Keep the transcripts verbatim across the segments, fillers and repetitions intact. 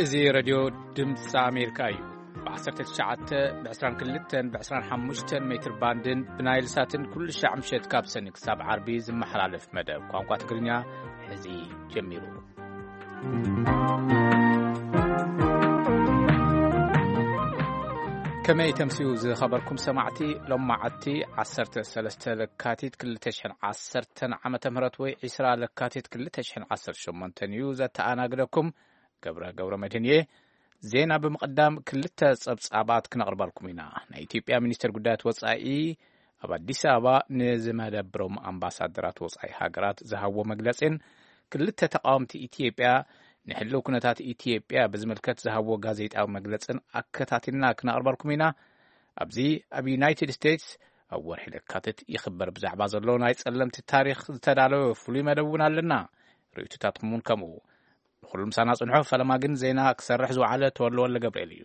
إزي راديو دمس أمريكا بعشرة تسعة بعشرين كلتن بعشرين حمشتن متر باندن بنايل ساتن كل شيء عمشت كابسنك سبع عربي زم حلالف مدى قوانقوا تقرنيا هزي جميرو كما يتمسيو زي خبركم سمعتي لما عدتي عصرت سلسة لكاتيت كل تشحن عصرتن عمة مرتوي عسرا لكاتيت كل تشحن عصر شمانتن يوزة تأنا قلكم قبرة قبرة مدنية زينا بمقدام كل تصابات كنقرب لكم هنا نايتيبيا منستر قدات وصائي أبا سابا نزم هذا بروم أمباسادرات وصائي هاجرات زهو مجلسين كل تقامت إثيوبيا نحلو كنتات إثيوبيا بزملكت زهو غازيت أو مجلسين أكتاتنا كنقرب لكم هنا أبزي أبي يونايتد ستيتس أول حلقة كاتت يخبر بزعبا زلو نايت سلمت التاريخ تدالو فلي مدونا لنا ريتو تاتمون كمو كل مسانا صنحو فلما جن زينا أكثر رحزو على تولو ولا قبريليو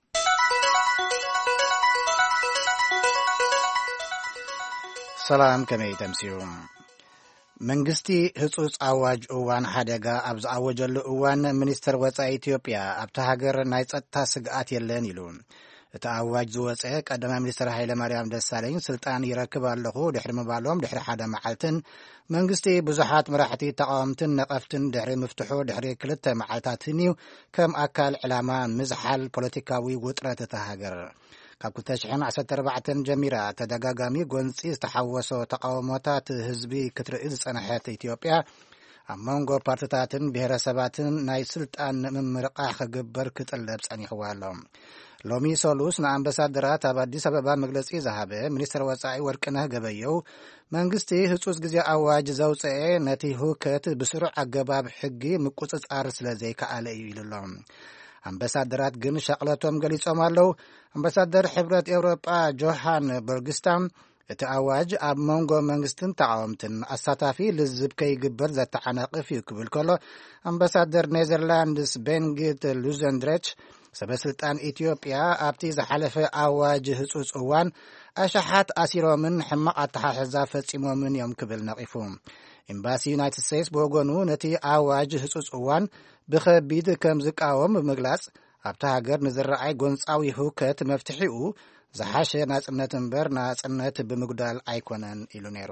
سلام كمي تمسيوم منغستي هصوص أواج أوان حدقا أبز أوجل أوان منستر وصا إثيوبيا أبتهاجر ناي ጸጥታ ስግአት የለን ይሉ ተአዋጅ ዝወፀ ቀደማ ሚኒስትር ኃይለ ማርያም ደሳለኝ ስልጣን ይረክባለሁ ድሕሪ መባሎም ድሕሪ ሓደ መዓልትን መንግስቲ ብዙሓት መራሕቲ ተቃውምትን ነቀፍትን ድሕሪ ምፍትሑ ድሕሪ ክልተ መዓልታትን ከም አካል ዕላማ ምዝሓል ፖለቲካዊ ውጥረት ተሃገር ካብ ኩልተ ሽሕን ዓሰርተ ኣርባዕተ ጀሚራ ተደጋጋሚ ጎንፂ ዝተሓወሶ ተቃውሞታት ህዝቢ ክትርኢ ዝጸንሐት ኢትዮጵያ ኣብ መንጎ ፓርቲታትን ብሄረሰባትን ናይ ስልጣን ምምርቃሕ ክግበር ክጥለብ ጸኒሕዋ ኣሎ ሎሚ ሶሉስ ንኣምባሳደራት ኣብ አዲስ አበባ መግለጺ ዝሃበ ሚኒስትር ወጻኢ ወርቅነህ ገበየው መንግስቲ ህጹጽ ግዜ አዋጅ ዘውጽአ ነቲ ሁከት ብስሩዕ አገባብ ሕጊ ምቁጽጻር ስለዘይከኣለ እዩ ኢሎም ኣምባሳደራት ግን ሸቕለቶም ገሊጾም ኣለው ኣምባሳደር ሕብረት ኤውሮጳ ጆሃን በርግስታም እቲ አዋጅ ኣብ መንጎ መንግስትን ተቃውምትን ኣሳታፊ ልዝብ ከይግበር ዘተዓናቅፍ እዩ ክብል ከሎ ኣምባሳደር ኔዘርላንድስ ቤንጊት ሉዘንድሬች ሰበስልጣን ኢትዮጵያ ኣብቲ ዝሓለፈ አዋጅ ህጹጽ እዋን ኣሻሓት ኣሲሮምን ሕማቕ ኣተሓሕዛ ፈጺሞምን እዮም ክብል ነቂፉ ኤምባሲ ዩናይትድ ስቴትስ በወገኑ ነቲ አዋጅ ህጹጽ እዋን ብኸቢድ ከም ዝቃወም ብምግላጽ ኣብቲ ሃገር ንዝረኣይ ጎንፃዊ ሁከት መፍትሒኡ ዝሓሸ ናጽነት እምበር ናጽነት ብምጉዳል ኣይኮነን ኢሉ ነይሩ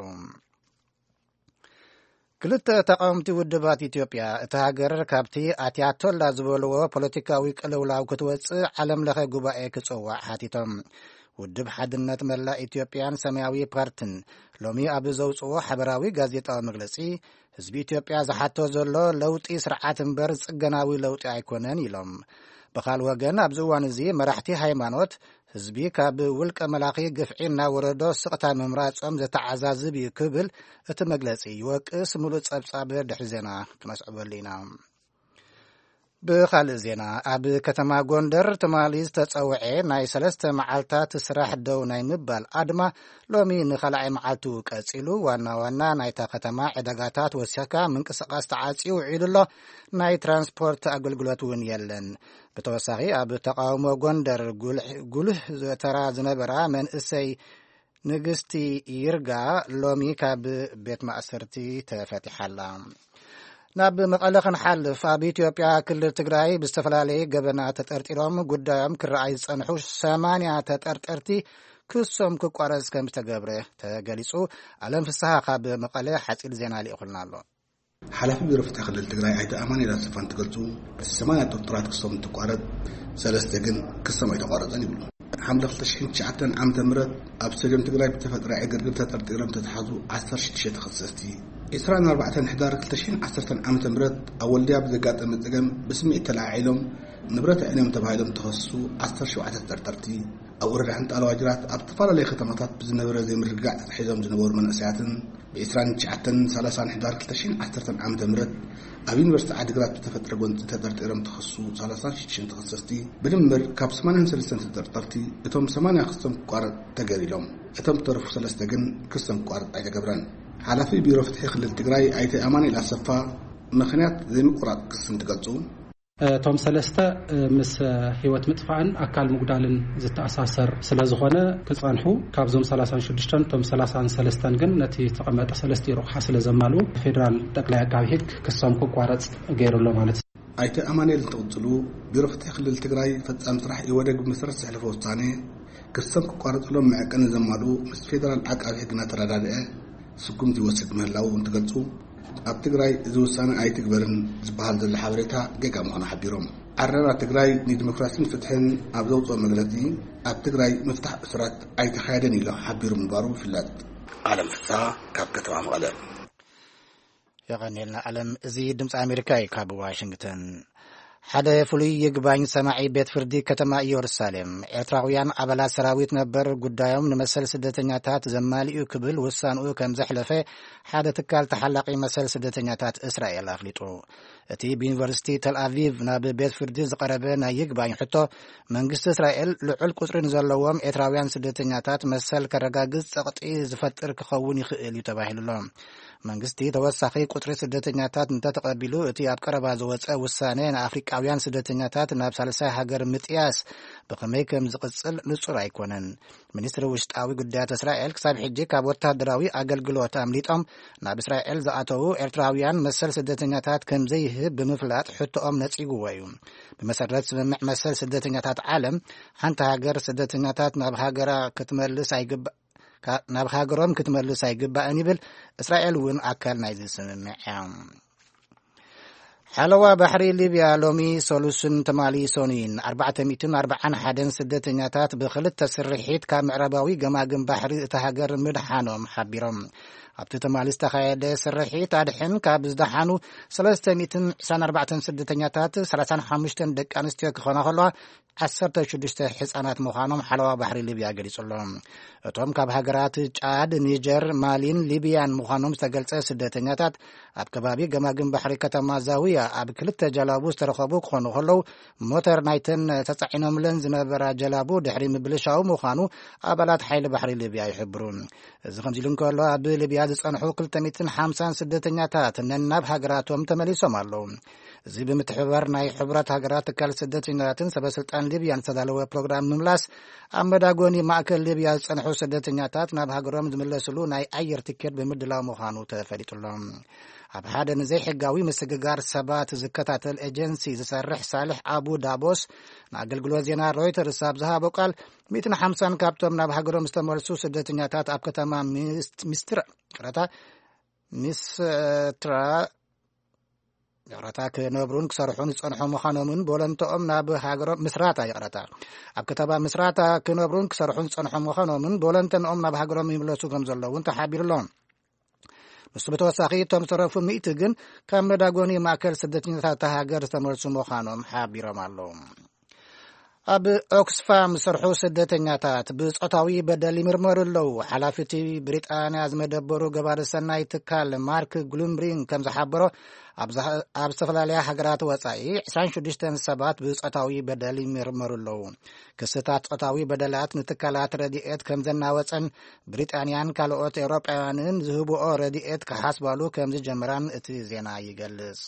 ክልተ ተቃውምቲ ውድባት ኢትዮጵያ እቲ ሃገር ካብቲ ኣትያቶላ ዝበልዎ ፖለቲካዊ ቅልውላው ክትወፅእ ዓለም ለኸ ጉባኤ ክጽዋዕ ሓቲቶም ውድብ ሓድነት መላ ኢትዮጵያን ሰማያዊ ፓርቲን ሎሚ ኣብ ዘውፅዎ ሓበራዊ ጋዜጣዊ መግለጺ ህዝቢ ኢትዮጵያ ዝሓቶ ዘሎ ለውጢ ስርዓት እምበር ጽገናዊ ለውጢ ኣይኮነን ኢሎም በኻል ወገን ኣብዚ እዋን እዚ መራሕቲ ሃይማኖት ህዝቢ ካብ ውልቀ መላኺ ግፍዒ እናወረዶ ስቕታ ምምራጾም ዘተዓዛዝብ እዩ ክብል እቲ መግለጺ ይወቅስ ሙሉእ ጸብጻብ ድሕሪ ዜና ክነስዕበሉ ኢና ብኻልእ ዜና ኣብ ከተማ ጎንደር ትማሊ ዝተጸውዐ ናይ ሰለስተ መዓልታት ስራሕ ደው ናይ ምባል ኣድማ ሎሚ ንኻልኣይ መዓልቱ ቀጺሉ ዋና ዋና ናይታ ከተማ ዕዳጋታት ወሲኻ ምንቅስቓስ ተዓጽዩ ውዒሉሎ ናይ ትራንስፖርት ኣገልግሎት እውን የለን ብተወሳኺ ኣብ ተቃውሞ ጎንደር ጉልህ ተራ ዝነበራ መንእሰይ ንግስቲ ይርጋ ሎሚ ካብ ቤት ማእሰርቲ ተፈቲሓላ ናብ መቐለ ክንሓልፍ ኣብ ኢትዮጵያ ክልል ትግራይ ብዝተፈላለየ ገበና ተጠርጢሮም ጉዳዮም ክረኣይ ዝጸንሑ ሰማንያ ተጠርጠርቲ ክሶም ክቋረጽ ከም ዝተገብረ ተገሊጹ ኣለም ፍስሓ ካብ መቐለ ሓጺር ዜና ሊእኹልና ኣሎ ሓላፊ ቢሮ ፍትሒ ክልል ትግራይ ኣይተ ኣማኑኤል ኣሰፋን ትገልጹ ሰማንያ ተጠርጣራት ክሶም ትቋረጽ ሰለስተ ግን ክሶም ኣይተቋረጸን ይብሉ ሓምለ ክልተ ሽሕን ትሽዓተ ዓመተ ምህረት ኣብ ስቴድየም ትግራይ ብተፈጥሮ ዕግርግር ተጠርጢሮም ተተሓዙ ዓሰርተ ሽዱሽተ ተኸሰስቲ عشرين أربعة حدار كلتشين عشرة عام تمرد أول دياب زجاج متجم بسمي تلاعيلهم نبرة عينهم تبعيلهم تخصصوا عشر شو عدد ترترتي أو رجع أنت على واجرات أبطفال اللي ختمتات بزنبرة زي مرجع تحيزهم زنبور من أسيات بعشرين شعتن ثلاثين حدار كلتشين عشرة عام تمرد أبين برست عدقات بتفترة قنت ترترتيرهم تخصصوا ثلاثين شين تخصصتي بدمر كاب ثمانية سلسلة ترترتي اتهم ثمانية قسم قارد تجاريلهم اتهم طرف ثلاثة جن قسم قارد عيد جبران حلفي بيرو فتحي خلال تقراي ايتي اماني الاسفا مخنيات زي مقرات قسم تقلصو توم سلسته مس هيوت مطفعن اكل مغدالن زتاساسر سلازخونه كصانحو كابزوم ثلاثين وستة توم ثلاثين وثلاثة ግን ነቲ ተቀመጠ ሰለስተ ይሮح ስለዘማሉ ፌደራል ጠቅላይ አቃቢ ህግ ክሶም ኮቋረጽ ገይሩሎ ማለት ኣይተ ኣማኑኤል ተቕጽሉ ቢሮ ፍትሒ ክልል ትግራይ ፈጻሚ ስራሕ ይወደግ መሰረት ዝሕለፈ ውሳኔ ክሰም ክቋረጽሎም መዐቀን ዘማሉ ምስ ፌደራል ዓቃቢ ሕግና ተረዳድአ ስጉምቲ ይወስድ ምህላው እንትገልጹ ኣብ ትግራይ እዚ ውሳኔ ኣይትግበርን ዝበሃል ዘሎ ሓበሬታ ጌጋ ምዃኑ ሓቢሮም ዓረራ ትግራይ ንዲሞክራሲን ፍትሕን ኣብ ዘውፅኦ መግለጺ ኣብ ትግራይ ምፍታሕ እስራት ኣይተኻየደን ኢሉ ሓቢሩ ምንባሩ ይፍለጥ። ዓለም ፍስሓ ካብ ከተማ መቐለ يغنيلنا علم زي دمس أمريكا كاب واشنطن حدا فلي يقبان سماعي بيت فردي كتما يورسالم إرتراويان عبلا سراويت نبر قدايوم نمثل سدتنياتات زمالي كبل وسانو كم زحلفة حدا تكال تحلقي مثل سدتنياتات إسرائيل أخليتو اتي بيونيفرسيتي تل أفيف ناب بيت فردي زقربنا يقبان حتى منقص إسرائيل لعل قصرين زلوام إرتراويان سدتنياتات مثل كرقاقز سقطي زفتر كخوني خئل يتباهل اللهم መንግስቲ ተወሳኺ ቁጥሪ ስደተኛታት እንተተቀቢሉ እቲ ኣብ ቀረባ ዝወፀ ውሳኔ ንኣፍሪቃውያን ስደተኛታት ናብ ሳልሳይ ሃገር ምጥያስ ብኸመይ ከም ዝቕፅል ንጹር ኣይኮነን። ሚኒስትሪ ውሽጣዊ ጉዳያት እስራኤል ክሳብ ሕጂ ካብ ወታደራዊ ኣገልግሎት ኣምሊጦም ናብ እስራኤል ዝኣተዉ ኤርትራውያን መሰል ስደተኛታት ከም ዘይህብ ብምፍላጥ ሕቶኦም ነፂጉዎ እዩ። ብመሰረት ስምምዕ መሰል ስደተኛታት ዓለም ሓንቲ ሃገር ስደተኛታት ናብ ሃገራ ክትመልስ ኣይግባ ናብ ሃገሮም ክትመልስ ኣይግባእን ይብል እስራኤል እውን ኣካል ናይዚ ስምምዕ ሓለዋ ባሕሪ ሊብያ ሎሚ ሶሉሽን ተማሊሶኒን ኣርባዕተ ሚእትን ኣርባዓን ሓደን ስደተኛታት ብክልተ ስርሒት ካብ ምዕራባዊ ገማግም ባሕሪ እታ ሃገር ምድሓኖም ሓቢሮም ኣብቲ ተማሊ ዝተኻየደ ስርሒት ኣድሕን ካብ ዝደሓኑ ሰለስተ ሚእትን ዒስራን ኣርባዕተን ስደተኛታት ሰላሳን ሓሙሽተን ደቂ ኣንስትዮ ክኾና ከለዋ ዓሰርተ ሽዱሽተ ህፃናት ምዃኖም ሓለዋ ባሕሪ ሊብያ ገሊጹሎም። እቶም ካብ ሃገራት ጫድ፣ ኒጀር፣ ማሊን ሊብያን ምዃኖም ዝተገልጸ ስደተኛታት ኣብ ከባቢ ገማግም ባሕሪ ከተማ ዛውያ ኣብ ክልተ ጀላቡ ዝተረኸቡ ክኾኑ ከለዉ ሞተር ናይተን ተጻዒኖምለን ዝነበራ ጀላቡ ድሕሪ ምብልሻው ምዃኑ ኣባላት ሓይሊ ባሕሪ ሊብያ ይሕብሩ። እዚ ከምዚ ኢሉ እንከሎ ኣብ ሊብያ ዝጸንሑ ክልተ ሚእትን ሓምሳን ስደተኛታት ነናብ ሃገራቶም ተመሊሶም ኣለዉ። እዚ ብምትሕብባር ናይ ሕቡራት ሃገራት ትካል ስደተኛታትን ሰበስልጣን ሊብያን ዝተዳለወ ፕሮግራም ምምላስ ኣብ መዳጎኒ ማእከል ሊብያ ዝጸንሑ ስደተኛታት ናብ ሃገሮም ዝምለስሉ ናይ ኣየር ቲኬት ብምድላው ምዃኑ ተፈሊጡሎም። ኣብ ሓደ ንዘይ ሕጋዊ ምስግጋር ሰባት ዝከታተል ኤጀንሲ ዝሰርሕ ሳልሕ አቡ ዳቦስ ንኣገልግሎት ዜና ሮይተርስ ኣብ ዝሃቦ ቃል ሚእትን ሓምሳን ካብቶም ናብ ሃገሮም ዝተመልሱ ስደተኛታት ኣብ ከተማ ሚስትራ ቅረታ ሚስትራ يقرأ كنبرون كسرحون يصنحوا مخانومن بولنتهم ناب هاجرهم مسراتا يقرأ أب كتابة مسراتا كنبرون كسرحون يصنحوا مخانومن بولنتهم ناب هاجرهم يملسوا كم زلوا وانت حابير لهم مسبت وساقي تم صرفوا ميتجن كم داغوني ماكل سدتين ثلاثة هاجر استمرسوا مخانوم حابير مالهم أب أكسفام سرحو سدتنياتات بصوتاوي بدل يمرمرلو حلفتي بريطانيا زمدبرو غبار سناي تكال مارك غلومبرين كم زحبرو أب استفلاليا حقرات وصاي عشرين شدشتن سبات بصوتاوي بدل يمرمرلو كستات صوتاوي بدلات نتكالات رديئت كم زنا وصن بريطانيان كالوت أوروبيانن زهبو رديئت كحسبالو كم جمران اتي زينا يغلص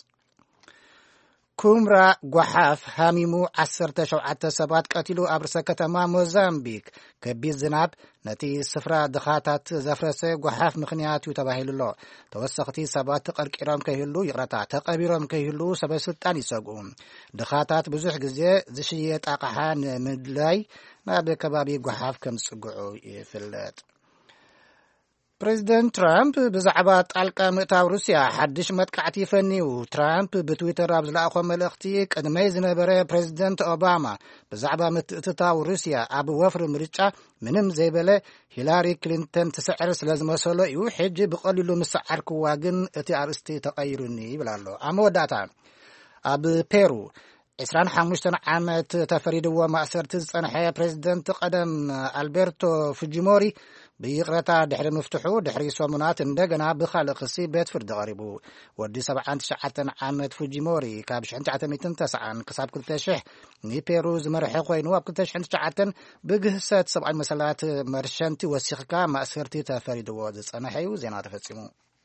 كومرا غحاف هاميمو عسر تشوعات سبات قتلو أبرس كتما موزامبيك كبير زناب نتي سفرة دخاتات زفرسة غحاف مخنيات يتباهل الله توسقتي سبات تقرق إرام كيهلو يقرطع تقابيرام كيهلو سبستان يساقون دخاتات بزوح جزي زشية أقحان مدلاي ناب كبابي غحاف كم سقعو يفلت بريزيدنت ترامب بزعبة طالقة مئتاو روسيا حدش متكعتي فنيو ترامب بتويتر أبزلاقو ملأختي قدمي زنبري بريزيدنت أوباما بزعبة متتاو روسيا أبو وفر مريتشا منم زيبالي هيلاري كلينتون تسعر سلازم وصولو يو حج بقللو مسعر كواغن اتي أرستي تقيروني بلالو أمو داتا أبو بيرو عشرين حمشتن عامت تفريد ومأسر تزنحي بريزيدنت قدم ألبرتو فوجيموري بيقرتا دحر مفتوحو دحري سومنات اندغنا بخالق سي بيت فرد غريبو ودي سبعة تشعتن عامت فوجيموري كابش انت عتميتن تسعان كساب كل تشح ني بيروز مرحي خوينو اب كل تشح انت عتن بقهسات سبع مسلات مرشنتي وسيخكا مأسرتي تفريد وادس انا حيو زينا تفصمو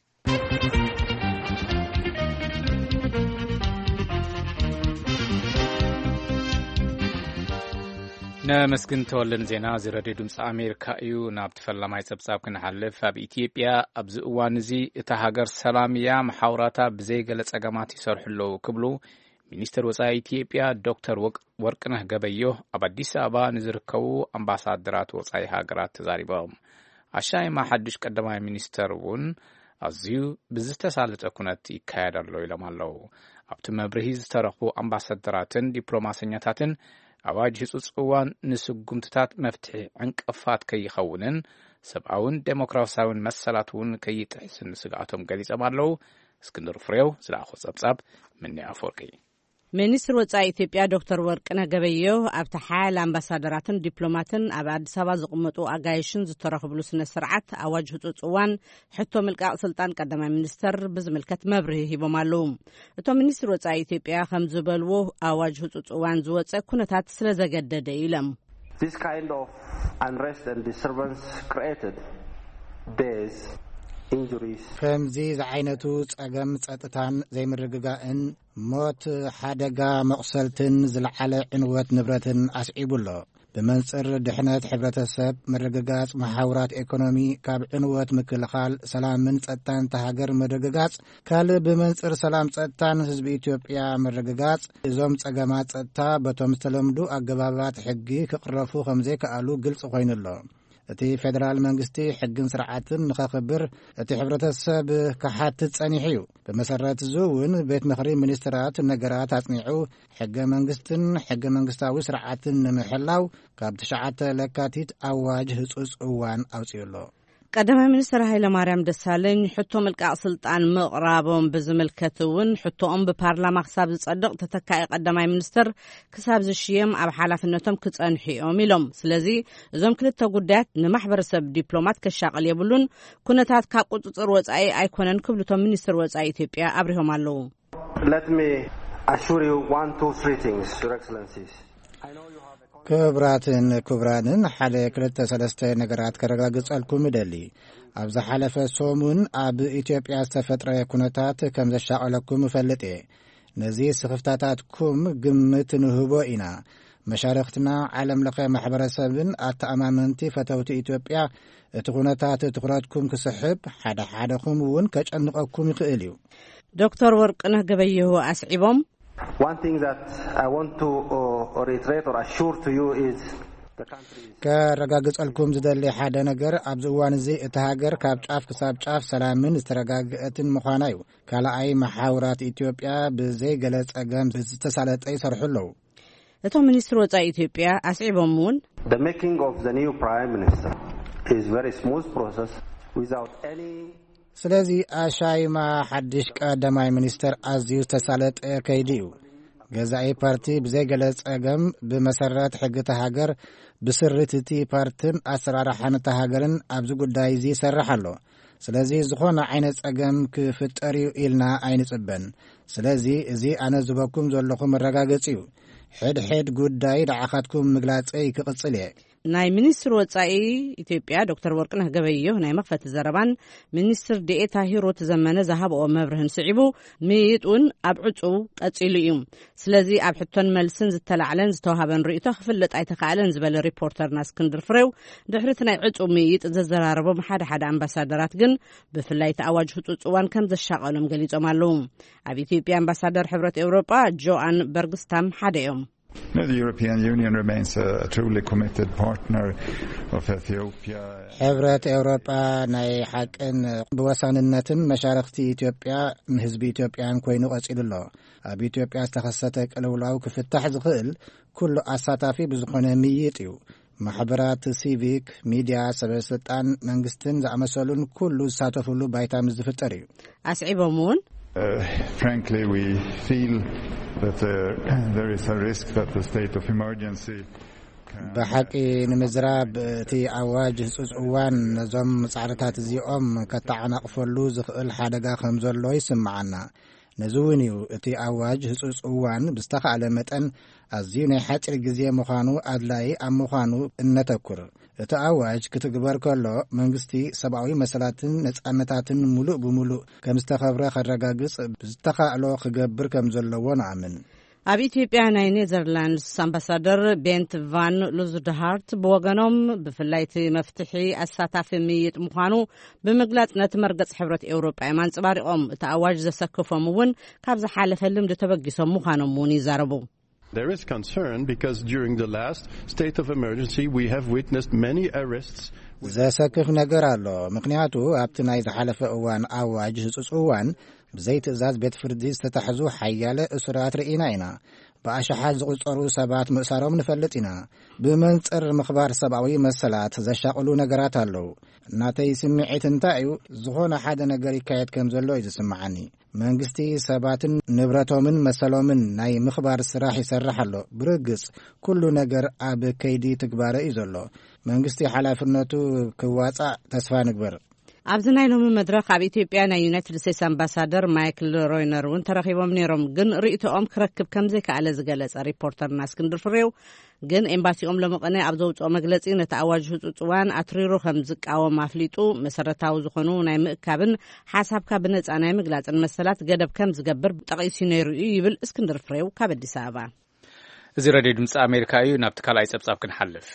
نمسكن تولن زينا زي راديو دمس أمريكا يو نابت فلما يسبساب كنحلف بإثيوبيا أبز أوانزي اتهاجر سلامية محاوراتا بزي قلت أقاماتي سرح اللو كبلو ሚኒስትር ወጻኢ ኢትዮጵያ ዶክተር ወርቅነህ ገበዮ ኣብ አዲስ አበባ ንዝርከቡ አምባሳደራት ወጻኢ ሃገራት ተዛሪቦም አሻይማ ሓድሽ ቀዳማይ ሚኒስትር እውን ኣዝዩ ብዝተሳለጠ ኩነት ይካየዳሎ ኢሎም ኣለው። ኣብቲ መብርሂ ዝተረኽቡ አምባሳደራትን ዲፕሎማሰኛታትን ኣዋጅ ህጹጽ እዋን ንስጉምትታት መፍትሒ ዕንቅፋት ከይኸውንን ሰብኣውን ዴሞክራሲያውን መሰላት እውን ከይጥሕስን ስጋኣቶም ገሊጾም ኣለው። እስክንድር ፍሬው ዝለኣኾ ጸብጻብ ምኒ ኣፈወርቂ ሚኒስትር ወጻኢ ኢትዮጵያ ዶክተር ወርቅነህ ገበዮ ኣብቲ ሓያል አምባሳደራትን ዲፕሎማትን ኣብ አዲስ አበባ ዝቕመጡ ኣጋይሽን ዝተረኽብሉ ስነ ስርዓት ኣዋጅ ህጹጽ እዋን ሕቶ ምልቃቕ ስልጣን ቀዳማይ ሚኒስተር ብዝምልከት መብርሂ ሂቦም ኣለው። እቶም ሚኒስትር ወጻኢ ኢትዮጵያ ከም ዝበልዎ ኣዋጅ ህጹጽ እዋን ዝወፀ ኩነታት ስለ ዘገደደ ኢሎም This kind of unrest and disturbance created deaths, injuries. ከምዚ ዝዓይነቱ ጸገም ጸጥታን ዘይምርግጋእን ሞት ሓደጋ መቕሰልትን ዝለዓለ ዕንወት ንብረትን ኣስዒቡሎ ብመንጽር ድሕነት ሕብረተሰብ ምርግጋጽ ማሕበራት ኢኮኖሚ ካብ ዕንወት ምክልኻል ሰላምን ጸጥታን ተሃገር ምርግጋጽ ካልእ ብመንጽር ሰላም ጸጥታን ህዝቢ ኢትዮጵያ ምርግጋጽ እዞም ጸገማት ጸጥታ በቶም ዝተለምዱ ኣገባባት ሕጊ ክቕረፉ ከምዘይከኣሉ ግልጽ ኮይኑሎ እቲ ፌደራል መንግስቲ ሕግን ስርዓትን ንኸኽብር እቲ ሕብረተሰብ ክሓትት ጸኒሑ እዩ። ብመሰረት እውን ቤት ምኽሪ ሚኒስትራት ነገራት ኣጽኒዑ ሕገ መንግስትን ሕገ መንግስታዊ ስርዓትን ንምሕላው ካብ ትሽዓተ ለካቲት ኣዋጅ ህጹጽ እዋን ኣውፂኡሎ። ቀዳማይ ሚኒስትር ሃይለማርያም ደሳለኝ ሕቶ ምልቃቕ ስልጣን ምቕራቦም ብዝምልከት እውን ሕቶኦም ብፓርላማ ክሳብ ዝጸድቕ ተተካኢ ቀዳማይ ሚኒስትር ክሳብ ዝሽየም ኣብ ሓላፍነቶም ክጸንሑ እዮም ኢሎም። ስለዚ እዞም ክልተ ጉዳያት ንማሕበረሰብ ዲፕሎማት ከሻቕል የብሉን ኩነታት ካብ ቁጽጽር ወጻኢ ኣይኮነን ክብልቶም ሚኒስትር ወጻኢ ኢትዮጵያ ኣብሪሆም ኣለው። Let me assure you one two three things, Your Excellencies. ክብራትን ክብራንን ሓደ ክልተ ሰለስተ ነገራት ከረጋግጸልኩም ይደሊ። ኣብ ዝሓለፈ ሰሙን ኣብ ኢትዮጵያ ዝተፈጥረ ኩነታት ከም ዘሻቐለኩም እፈልጥ እየ። ነዚ ስኽፍታታትኩም ግምት ንህቦ ኢና። መሻርክትና ዓለም ለኸ ማሕበረሰብን ኣተኣማመንቲ ፈተውቲ ኢትዮጵያ እቲ ኩነታት ትኩረትኩም ክስሕብ ሓደ ሓደኹም እውን ከጨንቐኩም ይኽእል እዩ። ዶክተር ወርቅነህ ገበዮ ኣስዒቦም One thing that I want to uh, reiterate or assure to you is the country ከረጋግጸልኩም ዝደሊ ሓደ ነገር ኣብዚ እዋን እዚ እቲ ሃገር ካብ ጫፍ ክሳብ ጫፍ ሰላምን ዝተረጋግአትን ምዃና እዩ። ካልኣይ ማሕበራት ኢትዮጵያ ብዘይ ገለ ጸገም ዝተሳለጠ ይሰርሑ ኣለዉ። እቶም ሚኒስትር ወጻኢ ኢትዮጵያ ኣስዒቦም እውን the making of the new prime minister is very smooth process without any ስለዚ ኣሻይማ ሓድሽ ቀዳማይ ሚኒስተር ኣዝዩ ዝተሳለጠ ከይዲ እዩ። ገዛኢ ፓርቲ ብዘይገለ ጸገም ብመሰረት ሕጊ ሃገር ብስሪት እቲ ፓርቲን ኣሰራርሓን ሃገርን ኣብዚ ጉዳይ እዚ ይሰርሕ ኣሎ። ስለዚ ዝኾነ ዓይነት ጸገም ክፍጠር እዩ ኢልና ኣይንጽበን። ስለዚ እዚ ኣነ ዝበኩም ዘለኹም መረጋገፂ እዩ። ሕድ ሕድ ጉዳይ ዳዓኻትኩም ምግላጸይ ክቕጽል እየ። ናይ ሚኒስትር ወጻኢ ኢትዮጵያ ዶክተር ወርቅነህ ገበዮ ናይ መኽፈቲ ዘረባን ሚኒስትር ዴኤታ ሂሩት ዘመነ ዝሃብኦ መብርህን ስዒቡ ምይጡን ኣብ ዕጹው ቀጺሉ እዩ። ስለዚ ኣብ ሕቶን መልስን ዝተላዕለን ዝተዋሃበን ርእይቶ ክፍለጥ ኣይተኻእለን ዝበለ ሪፖርተርና እስክንድር ፍሬው ድሕሪት ናይ ዕጹው ምይጥ ዘዘራረቦም ሓደ ሓደ ኣምባሳደራት ግን ብፍላይ እቲ ኣዋጅ ህጹጽ እዋን ከም ዘሻቐሎም ገሊጾም ኣለው። ኣብ ኢትዮጵያ ኣምባሳደር ሕብረት ኤውሮጳ ጆአን በርግስታም ሓደ እዮም። The European Union remains a truly committed partner of Ethiopia. ሕብረት ኤውሮጳ ናይ ሓቅን ብወሳንነትን መሻርክቲ ኢትዮጵያ ንህዝቢ ኢትዮጵያን ኮይኑ ቀጺሉሎ። ኣብ ኢትዮጵያ ዝተኸሰተ ቅልውላው ክፍታሕ ዝኽእል ኩሉ ኣሳታፊ ብዝኾነ ምይጥ እዩ። ማሕበራት ሲቪክ፣ ሚድያ፣ ሰበስልጣን መንግስትን ዝኣመሰሉን ኩሉ ዝሳተፍሉ ባይታ ምዝፍጠር እዩ። ኣስዒቦም እውን Uh, frankly, we feel that uh, there is a risk that the state of emergency በሓቂ ንምዝራብ እቲ ኣዋጅ ህጹጽ እዋን ነዞም ጻዕርታት እዚኦም ከተዓናቕፈሉ ዝኽእል ሓደጋ ከም ዘሎ ይስምዓና። ነዚ እውን እዩ እቲ ኣዋጅ ህጹጽ እዋን ብዝተኻእለ መጠን ኣዝዩ ናይ ሓፂር ግዜ ምዃኑ ኣድላይ ኣብ ምዃኑ እነተኩር። እቲ ኣዋጅ ክትግበር ከሎ መንግስቲ ሰብኣዊ መሰላትን ነጻነታትን ሙሉእ ብምሉእ ከም ዝተኸብረ ከረጋግጽ ብዝተኻእሎ ክገብር ከም ዘለዎ ንኣምን። ኣብ ኢትዮጵያ ናይ ኔዘርላንድስ ኣምባሳደር ቤንት ቫን ሉዝድሃርት ብወገኖም ብፍላይቲ መፍትሒ ኣሳታፊ ምይጥ ምዃኑ ብምግላጽ ነቲ መርገጽ ሕብረት ኤውሮጳ የማንጽባሪቖም እቲ ኣዋጅ ዘሰክፎም እውን ካብ ዝሓለፈ ልምዲ ተበጊሶም ምዃኖም እውን ይዛረቡ። There is concern because during the last state of emergency we have witnessed many arrests. ዘሰክፍ ነገር ኣሎ ምክንያቱ ኣብቲ ናይ ዝሓለፈ እዋን ኣዋጅ ህጹጽ እዋን ብዘይ ትእዛዝ ቤት ፍርዲ ዝተታሕዙ ሓያለ እስራት ርኢና ኢና። ብኣሽሓት ዝቝጸሩ ሰባት ምእሳሮም ንፈልጥ ኢና። ብመንጽር ምኽባር ሰብኣዊ መሰላት ዘሻቕሉ ነገራት ኣለዉ። እናተይ ስምዒት እንታይ እዩ ዝኾነ ሓደ ነገር ይካየድ ከም ዘሎ እዩ ዝስምዓኒ። መንግስቲ ሰባትን ንብረቶምን መሰሎምን ናይ ምኽባር ስራሕ ይሰርሕ ኣሎ። ብርግጽ ኩሉ ነገር ኣብ ከይዲ ትግባረ እዩ ዘሎ። መንግስቲ ሓላፍነቱ ክዋጻእ ተስፋ ንግበር። ኣብዚ ናይ ሎሚ መድረኽ ኣብ ኢትዮጵያ ናይ ዩናይትድ ስቴትስ ኣምባሳደር ማይክል ሮይነር እውን ተረኺቦም ነይሮም። ግን ርእይቶኦም ክረክብ ከም ዘይከኣለ ዝገለጸ ሪፖርተርና እስክንድር ፍሬው ግን ኤምባሲኦም ለመቐነ ኣብ ዘውፅኦ መግለጺ ነቲ ኣዋጅ ህጹጽ እዋን ኣትሪሩ ከም ዝቃወም ኣፍሊጡ መሰረታዊ ዝኾኑ ናይ ምእካብን ሓሳብካ ብነጻ ናይ ምግላጽን መሰላት ገደብ ከም ዝገብር ጠቒሱ ነይሩ እዩ ይብል እስክንድር ፍሬው ካብ ኣዲስ ኣበባ። እዚ ሬድዮ ድምፂ ኣሜሪካ እዩ። ናብቲ ካልኣይ ጸብጻብ ክንሓልፍ።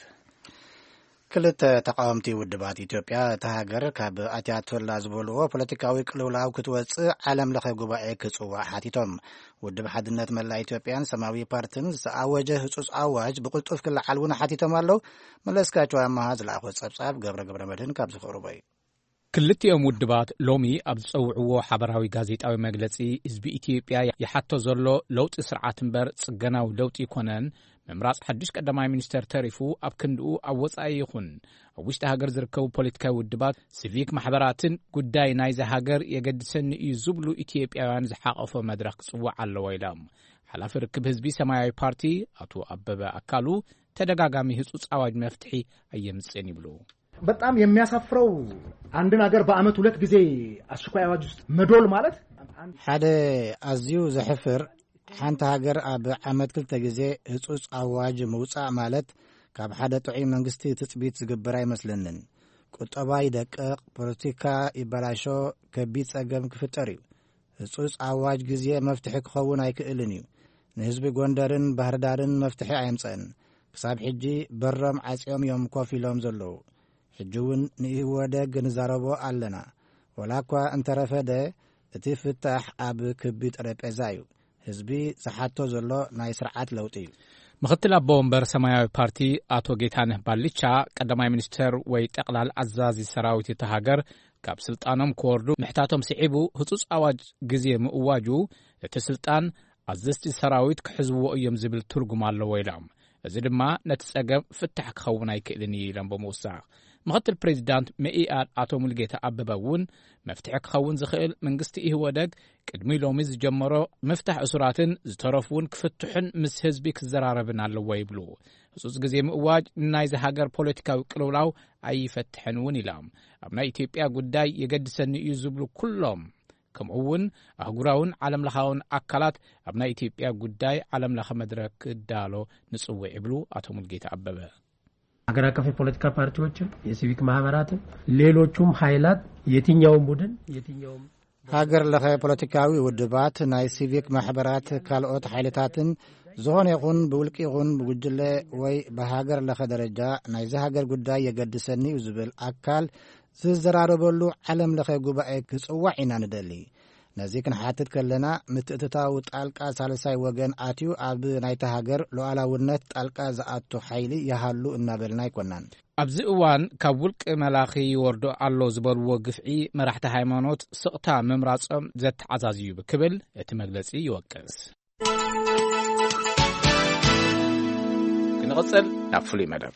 ክልተ ተቃወምቲ ውድባት ኢትዮጵያ እታ ሃገር ካብ ኣያቶላ ዝበልዎ ፖለቲካዊ ቅልውላው ክትወፅእ ዓለም ለኸ ጉባኤ ክጽዋዕ ሓቲቶም። ውድብ ሓድነት መላ ኢትዮጵያን ሰማያዊ ፓርቲን ዝተኣወጀ ህጹጽ ኣዋጅ ብቕልጡፍ ክለዓል እውን ሓቲቶም ኣለው። መለስካቸው ኣማሃ ዝለኣኾ ጸብጻብ ገብረ ገብረ መድህን ካብ ዝኸርቦ እዩ። ክልቲኦም ውድባት ሎሚ ኣብ ዝጸውዕዎ ሓበራዊ ጋዜጣዊ መግለጺ ህዝቢ ኢትዮጵያ ይሓቶ ዘሎ ለውጢ ስርዓት እምበር ጽገናዊ ለውጢ ይኮነን ምምራጽ ሓድሽ ቀዳማይ ሚኒስተር ተሪፉ ኣብ ክንድኡ ኣብ ወጻኢ ይኹን ኣብ ውሽጢ ሃገር ዝርከቡ ፖለቲካዊ ውድባት ሲቪክ ማሕበራትን ጉዳይ ናይዚ ሃገር የገድሰኒ እዩ ዝብሉ ኢትዮጵያውያን ዝሓቐፎ መድረኽ ክጽዋዕ ኣለዎ ኢሎም ሓላፊ ርክብ ህዝቢ ሰማያዊ ፓርቲ አቶ አበበ አካሉ ተደጋጋሚ ህጹጽ አዋጅ መፍትሒ አየምጽን ይብሉ። በጣም የሚያሳፍረው አንድን ሀገር በአመት ሁለት ጊዜ አስቸኳይ አዋጅ ውስጥ መዶል ማለት ሓደ አዝዩ ዘሕፍር ሓንቲ ሃገር ኣብ ዓመት ክልተ ጊዜ ህጹጽ አዋጅ መውጻእ ማለት ካብ ሓደ ጥዑይ መንግስቲ ትጽቢት ዝግበር አይመስለንን። ቁጠባ ይደቅቕ፣ ፖለቲካ ይበላሾ፣ ከቢድ ጸገም ክፍጠር እዩ። ህጹጽ አዋጅ ጊዜ መፍትሒ ክኸውን አይክእልን እዩ። ንህዝቢ ጎንደርን ባህርዳርን መፍትሒ አየምጽን። ክሳብ ሕጂ በሮም ዓጽዮም እዮም ኮፍ ኢሎም ዘለዉ። ሕጂ እውን ንኢህወደግ ንዛረቦ ኣለና። ወላኳ እንተረፈደ እቲ ፍታሕ ኣብ ክቢ ጠረጴዛ እዩ። ህዝቢ ዝሓቶ ዘሎ ናይ ስርዓት ለውጢ እዩ። ምክትል አቦ ወንበር ሰማያዊ ፓርቲ አቶ ጌታነህ ባልቻ ቀዳማይ ሚኒስተር ወይ ጠቅላል አዛዚ ሰራዊት የተሃገር ካብ ስልጣኖም ክወርዱ ምሕታቶም ሲዒቡ ህጹጽ አዋጅ ጊዜ ምእዋጁ እቲ ስልጣን አዘዝቲ ሰራዊት ክሕዝብዎ እዮም ዝብል ትርጉም ኣለዎ ኢሎም እዚ ድማ ነቲ ጸገም ፍታሕ ክኸውን አይክእልን ኢሎም ብምውሳኽ ምክትል ፕሬዚዳንት መኢአድ አቶ ሙልጌታ አበበ እውን መፍትሒ ክኸውን ዝኽእል መንግስቲ ኢህወደግ ቅድሚ ሎሚ ዝጀመሮ መፍታሕ እሱራትን ዝተረፉን ክፍትሑን ምስ ህዝቢ ክዘራረብን ኣለዎ ይብሉ። ህጹጽ ጊዜ ምእዋጅ ናይዚ ሃገር ፖለቲካዊ ቅልውላው ኣይፈትሕን እውን ኢሎም ኣብ ናይ ኢትዮጵያ ጉዳይ የገድሰኒ እዩ ዝብሉ ኩሎም ከምኡውን አህጉራውን ዓለም ለኻውን አካላት ኣብ ናይ ኢትዮጵያ ጉዳይ ዓለም ለኸ መድረክ ክዳሎ ንጽውዕ ይብሉ አቶ ሙልጌታ አበበ። ሀገር አቀፍ የፖለቲካ ፓርቲዎችም የሲቪክ ማህበራትም ሌሎቹም ኃይላት የትኛውም ቡድን የትኛውም ሀገር ለኸ ፖለቲካዊ ውድባት ናይ ሲቪክ ማህበራት ካልኦት ኃይልታትን ዝኾነ ይኹን ብውልቂ ይኹን ብጉጅለ ወይ በሀገር ለኸ ደረጃ ናይዚ ሃገር ጉዳይ የገድሰኒ እዩ ዝብል አካል ዝዘራረበሉ ዓለም ለኸ ጉባኤ ክጽዋዕ ኢና ንደሊ። ነዚ ክንሓትት ከለና ምትእትታው ጣልቃ ሳልሳይ ወገን አትዩ ኣብ ናይታ ሃገር ሉዓላውነት ጣልቃ ዝኣቱ ኃይሊ ይሃሉ እናበልና ይኮናን። ኣብዚ እዋን ካብ ውልቂ መላኺ ይወርዶ ኣሎ ዝበልዎ ግፍዒ መራሕቲ ሃይማኖት ስቕታ ምምራጾም ዘተዓዛዝዩ ብክብል እቲ መግለጺ ይወቅስ። ክንቕጽል ናብ ፍሉይ መደብ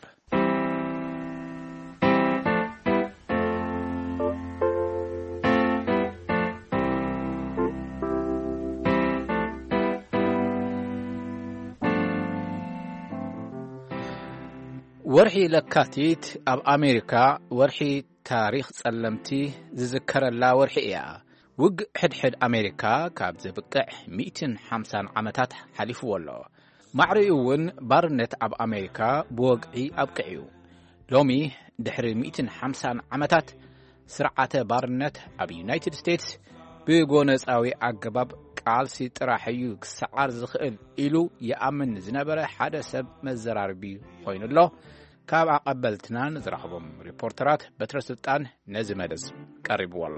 ወርሒ ለካቲት ኣብ ኣሜሪካ ወርሒ ታሪኽ ጸለምቲ ዝዝከረላ ወርሒ እያ። ውግእ ሕድሕድ ኣሜሪካ ካብ ዝብቅዕ ሚእቲ ሓምሳን ዓመታት ሓሊፍዎ ኣሎ። ማዕሪኡ እውን ባርነት ኣብ ኣሜሪካ ብወግዒ ኣብቅዕዩ። ሎሚ ድሕሪ ሚእቲ ሓምሳን ዓመታት ስርዓተ ባርነት ኣብ ዩናይትድ ስቴትስ ብጎነፃዊ ኣገባብ ቃልሲ ጥራሕ እዩ ክሰዓር ዝኽእል ኢሉ ይኣምን ዝነበረ ሓደ ሰብ መዘራርቢ ኮይኑሎ ካብ ኣቐበልትናን ዝረኸቦም ሪፖርተራት በትረ ስልጣን ነዚ መደስ ቀሪብዎ ኣሎ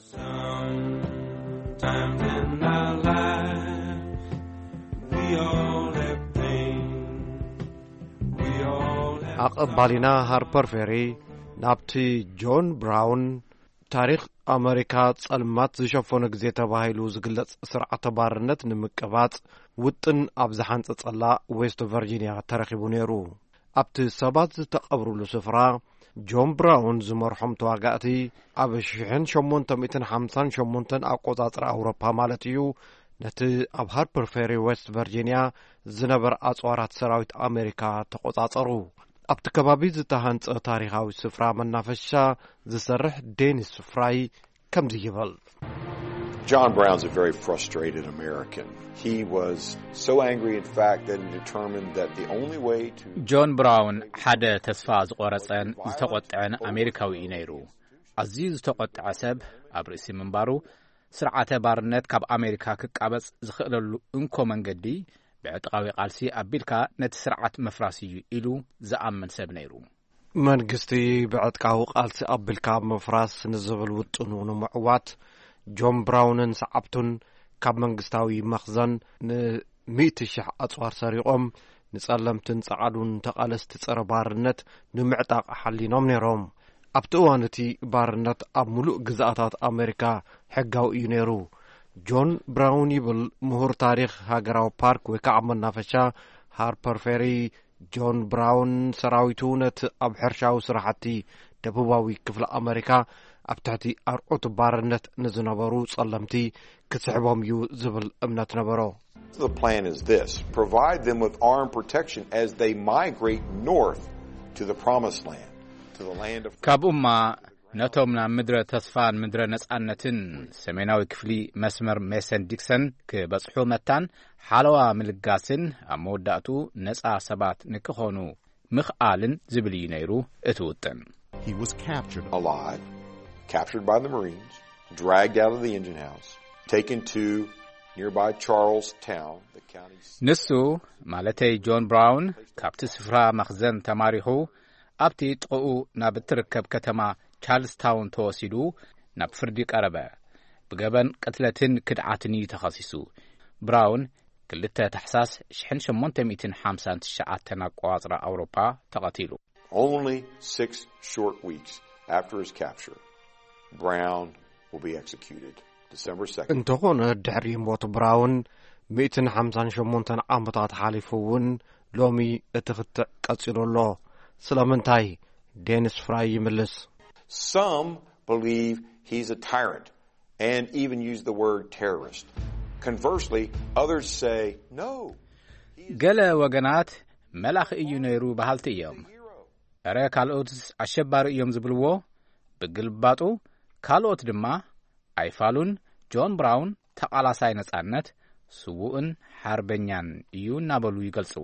ኣቐባሊና ሃርፐር ፌሪ ናብቲ ጆን ብራውን ታሪክ ኣሜሪካ ጸልማት ዝሸፈኑ ግዜ ተባሂሉ ዝግለጽ ስርዓተ ባርነት ንምቅባጽ ውጥን ኣብ ዝሓንጸጸላ ዌስት ቨርጂኒያ ተረኺቡ ነይሩ ኣብቲ ሰባት ዝተቐብሩሉ ስፍራ ጆን ብራውን ዝመርሖም ተዋጋእቲ ኣብ one thousand eight hundred fifty-eight ኣቆጻጽሪ ኣውሮፓ ማለት እዩ ነቲ ኣብ ሃርፐር ፌሪ ዌስት ቨርጂኒያ ዝነበረ ኣጽዋራት ሰራዊት ኣሜሪካ ተቆጻጸሩ ኣብቲ ከባቢ ዝተሃንጸ ታሪኻዊ ስፍራ መናፈሻ ዝሰርሕ ዴኒስ ፍራይ ከምዚ ይብል John Brown's a very frustrated American. He was so angry, in fact, that he determined that the only way to... John Brown ሓደ ተስፋ ዝቆረጸን ዝተቆጥዐን ኣሜሪካዊ እዩ ነይሩ ኣዝዩ ዝተቆጥዐ ሰብ ኣብ ርእሲ ምንባሩ ስርዓተ ባርነት ካብ ኣሜሪካ ክቃበጽ ዝኽእለሉ እንኮ መንገዲ ብዕጥቃዊ ቃልሲ ኣቢልካ ነቲ ስርዓት መፍራስ እዩ ኢሉ ዝኣምን ሰብ ነይሩ መንግስቲ ብዕጥቃዊ ቃልሲ ኣቢልካ መፍራስ ንዝብል ውጥኑ ንምዕዋት ጆን ብራውንን ሰዓብቱን ካብ መንግስታዊ መኽዘን ን100 ሽሕ ኣጽዋር ሰሪቖም ንጸለምትን ጸዓዱን ተቃለስቲ ጸረ ባርነት ንምዕጣቕ ሓሊኖም ነይሮም ኣብቲ እዋን እቲ ባርነት ኣብ ሙሉእ ግዛኣታት ኣሜሪካ ሕጋዊ እዩ ነይሩ ጆን ብራውን ይብል ምሁር ታሪክ ሃገራዊ ፓርክ ወይ ከዓ መናፈሻ ሃርፐር ፌሪ ጆን ብራውን ሰራዊቱ ነቲ ኣብ ሕርሻዊ ስራሕቲ ደቡባዊ ክፍለ ኣሜሪካ ኣብ ትሕቲ ኣርዑት ባርነት ንዝነበሩ ጸለምቲ ክስሕቦም እዩ ዝብል እምነት ነበሮ The plan is this provide them with armed protection as they migrate north to the promised land to the land of ካብኡማ ነቶም ናብ ምድረ ተስፋን ምድረ ነጻነትን ሰሜናዊ ክፍሊ መስመር ሜሰን ዲክሰን ክበጽሑ መታን ሓለዋ ምልጋስን ኣብ መወዳእቱ ነጻ ሰባት ንክኾኑ ምኽኣልን ዝብል እዩ ነይሩ እቲ ውጥን He was captured alive captured by the Marines dragged out of the engine house taken to nearby Charlestown the county ንሱ ማለተይ ጆን ብራውን ካብቲ ስፍራ መኽዘን ተማሪሑ ኣብቲ ጥቕኡ ናብ እትርከብ ከተማ ቻርልስታውን ተወሲዱ ናብ ፍርዲ ቀረበ ብገበን ቅትለትን ክድዓትን እዩ ተኸሲሱ ብራውን ክልተ ታሕሳስ one thousand eight hundred fifty-nine ኣቆጻጽሪ ኣውሮፓ ተቐቲሉ Only six short weeks after his capture Brown will be executed December second እንተኾነ ድሕሪ ሞት ብራውን one hundred fifty-eight ዓመታት ሓሊፉውን ሎሚ እቲ ክትዕ ቀጺሉሎ ስለምንታይ ዴኒስ ፍራይ ይምልስ Some believe he's a tyrant and even use the word terrorist. Conversely, others say, no. ገለ ወገናት መላኽ እዩ ነይሩ ባህልቲ እዮም ኣረ ካልኦት ኣሸባሪ እዮም ዝብልዎ ብግልባጡ ካልኦት ድማ ኣይፋሉን ጆን ብራውን ተቃላሳይ ነጻነት ስውእን ሓርበኛን እዩ እናበሉ ይገልጽዎ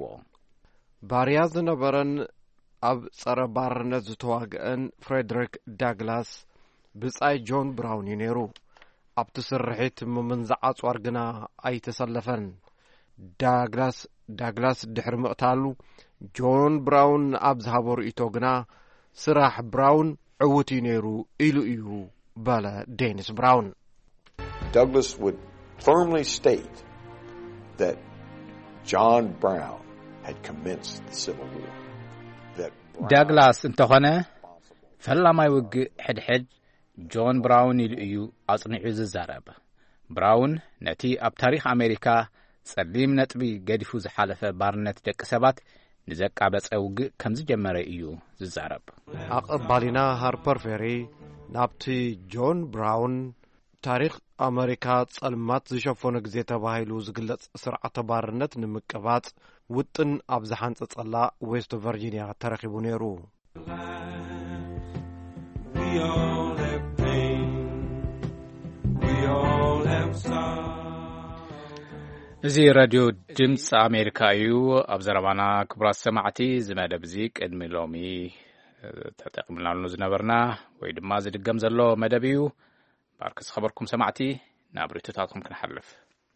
ባርያ ዝነበረን ኣብ ጸረ ባርነት ዝተዋግአን ፍሬድሪክ ዳግላስ ብጻይ ጆን ብራውን ነይሩ ኣብቲ ስርሒት ምምንዛዕ ኣጽዋር ግና ኣይተሰለፈን ዳግላስ ዳግላስ ድሕሪ ምቕታሉ ጆን ብራውን ኣብ ዝሃቦ ርእይቶ ግና ስራሕ ብራውን ዕውት ነይሩ ኢሉ እዩ ባለ ዴኒስ ብራውን Douglas would firmly state that John Brown had commenced the Civil War ዳግላስ እንተኾነ ፈላማይ ውግእ ሕድሕድ ጆን ብራውን ኢሉ እዩ ኣጽኒዑ ዝዛረብ ብራውን ነቲ ኣብ ታሪኽ ኣሜሪካ ጸሊም ነጥቢ ገዲፉ ዝሓለፈ ባርነት ደቂ ሰባት ንዘቃበጸ ውግእ ከም ዝጀመረ እዩ ዝዛረብ ኣቐባሊና ሃርፐር ፌሪ ናብቲ ጆን ብራውን ታሪኽ ኣሜሪካ ጸልማት ዝሸፈኑ ግዜ ተባሂሉ ዝግለጽ ስርዓተ ባርነት ንምቅባጽ ውጥን ኣብ ዝሓንጸጸላ ዌስት ቨርጂኒያ ተረኺቡ ነይሩ እዚ ራድዮ ድምፂ ኣሜሪካ እዩ ኣብ ዘረባና ክቡራት ሰማዕቲ ዝመደብ እዚ ቅድሚ ሎሚ ተጠቅምናሉ ዝነበርና ወይ ድማ ዝድገም ዘሎ መደብ እዩ ባርክስ ኸበርኩም ሰማዕቲ ናብ ርቱታትኩም ክንሓልፍ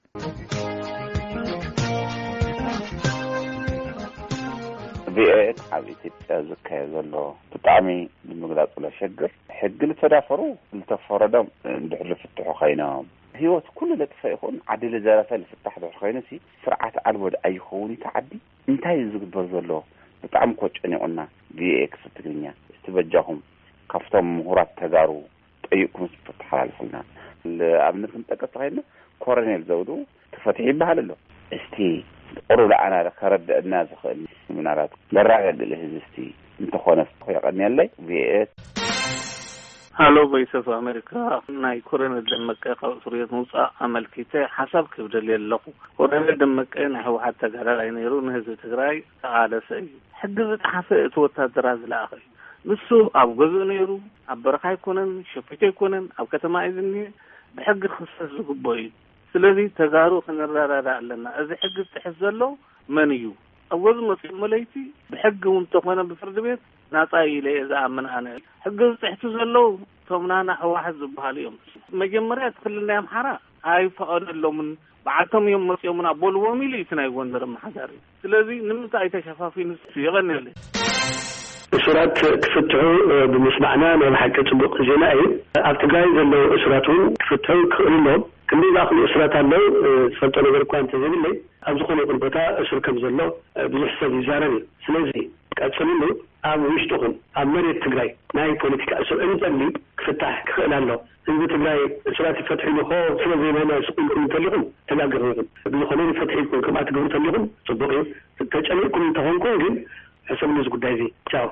ቪኤት ኣብ ኢትዮጵያ ዝካየድ ዘሎ ብጣዕሚ ንምግላጽ ለሸግር ሕጊ ዝተዳፈሩ ዝተፈረዶም እንድሕር ፍትሑ ኮይኖም ህይወት ኩሉ ለጥፈ ይኹን ዓድል ዘረፈ ልፍታሕ ድሕር ኮይኑሲ ስርዓት ኣልወድ ኣይኸውን ተዓዲ እንታይ ዝግበር ዘሎ ብጣዕሚ ኮጨኒቁና ቪኤክስ ትግርኛ እስትበጃኹም ካፍቶም ምሁራት ተጋሩ ጠይቁም ዝተሓላልፉልና ለኣብነት እንጠቀስ ኮይና ኮሎኔል ዘውዱ ተፈትሒ ይባሃል ኣሎ እስቲ قروا لعنا لخردنا زخل من عرات للرعي للهزستي انت خونس يقني لي فيئت هالو فويس اوف امريكا ناي كورنيل دمكه قصريت موسى عملكيته حسب كبدل يلقو كورنيل دمكه نحو حتى قال ينيرو نهز تግራይ تعالى سي حد بتحفئت وتدراز لاخي نسو اب غزو نيرو اب برخاي كونن شفته كونن اب كتما اذني بحق خصص زغبوي ስለዚህ ተጋሩ ከነራራዳ አለና እዚ ሕግ ተሕዘሎ መንዩ አወዝ መስል መለይቲ በሕግ ወንተኾነ በፍርድ ቤት ናጻ ኢለ እዛ አመናነ ሕግ ተሕቱ ዘሎ ተምናና ህዋሕዝ ዝበሃልዮም መጀመሪያ ትክልና ያምሐራ አይ ፈቀደሎም ባዓቶምዮም መስዮምና ቦልዎ ሚሊት ናይ ጎንደር ማሕዳሪ ስለዚህ ንምንታይ ተሸፋፊን ይገነለ እስራት ክፍትሑ ብምስማዕና ናይ ሓቂ ጽቡቕ ዜና እዩ ኣብ ትግራይ ዘሎ እስራቱ ክፍትሑ ክእልሎም كل ذاك الأسرة الله سفرت نقول كوانت زميلي أبزخوني قلبتا أسر كم زلوا بزحسن يزارني سلازي كأتسليني أم ويشتغل أم مريت تقرأي ناي بوليتيكا أسر أنزلي كفتح كخيل الله إنه تقرأي أسرات فتحي لخوة سلازي هنا سقولكم تليهم تلاقرهم بلخوني فتحي لكم كما تقولون تليهم صدقين تجعلكم تهونكم حسب نزق دايزي تشاو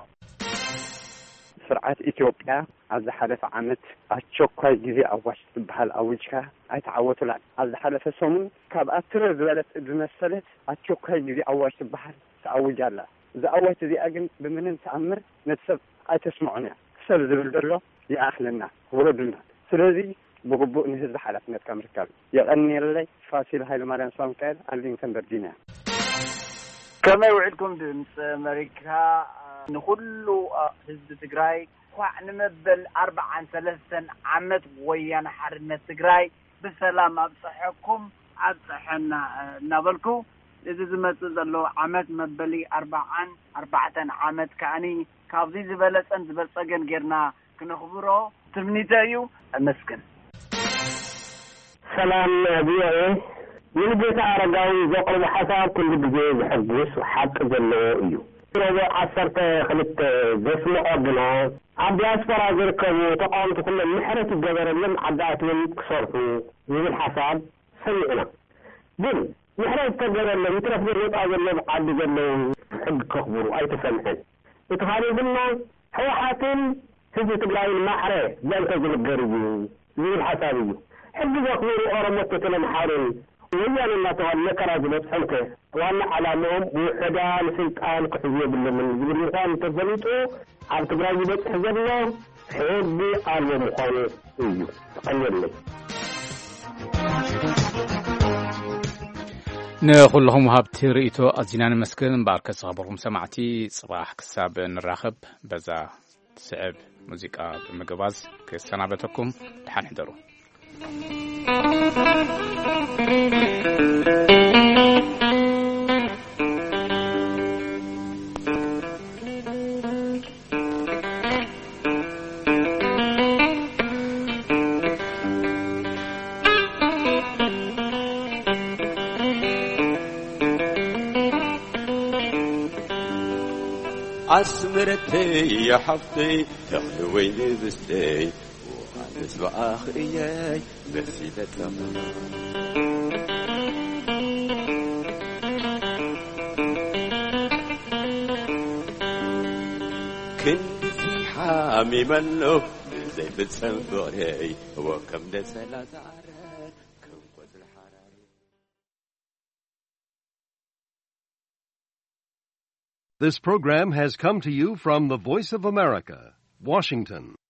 سرعات إثيوبيا عز حلف عمت أتشوكا جزي أواش تبهال أوجها أتعوت لا عز حلف سومن كاب أترى زبالة بمسألة أتشوكا جزي أواش تبهال تأوج الله إذا أواش ذي أجن بمنن تأمر نتسب أتسمعنا سر زبل برا يا أخلنا ولدنا سرزي بقبو نهز حلف نتكمل كاب يغني اللي فاصل هاي المرة سام كاد أرلينغتون فيرجينيا كما يوعدكم دمس أمريكا نخلو حزب تجراي وعن مبل أربعة ثلاثة عمت ويانا حرنا تجراي بسلام أبصحكم أبصحنا نبلكو إذا زمت زلوا عمت مبلي أربعة أربعة عمت كأني كابزي زبالة أنت بلصقن غيرنا كنخبره تمنيتايو مسكن سلام بيه من بيت عرقاوي زقل حساب كل بجيز حقوس وحق زلوا إيو رجع عصرت خلت جسم أبنا عبد أسفر أذكر تقامت كل محرة الجبر لم عدات من كسرته من الحساب سيئنا بل محرة الجبر لم يترف بالرد أجل عد جل حق كخبره أي تسمحن يتخارج لنا هو حاتم هذه تبلاي المحرة لا تجل الجريج من الحسابي حق كخبره أرمت كلام حارم ويا لما تولى كراجل حلكه وأنا على نوم وحدان سلطان قحزية باللمن يقول كان تزليته على تقراجي بس حزبنا حبي على مخالف إيو تقنير لي نخلهم هابتي رئيتو أزينان مسكن بارك صابرهم سمعتي صباح كساب نراخب بزا سعب موسيقى بمقباز كسنابتكم لحن حضروا عسمرتي يا حفتي تخلوي بستي وعندس بآخرياي بسيدة لمنا كنت في حامي منه زي بتسنبري وكم دسلا تعرف كم قد الحراري. This program has come to you from the Voice of America, Washington.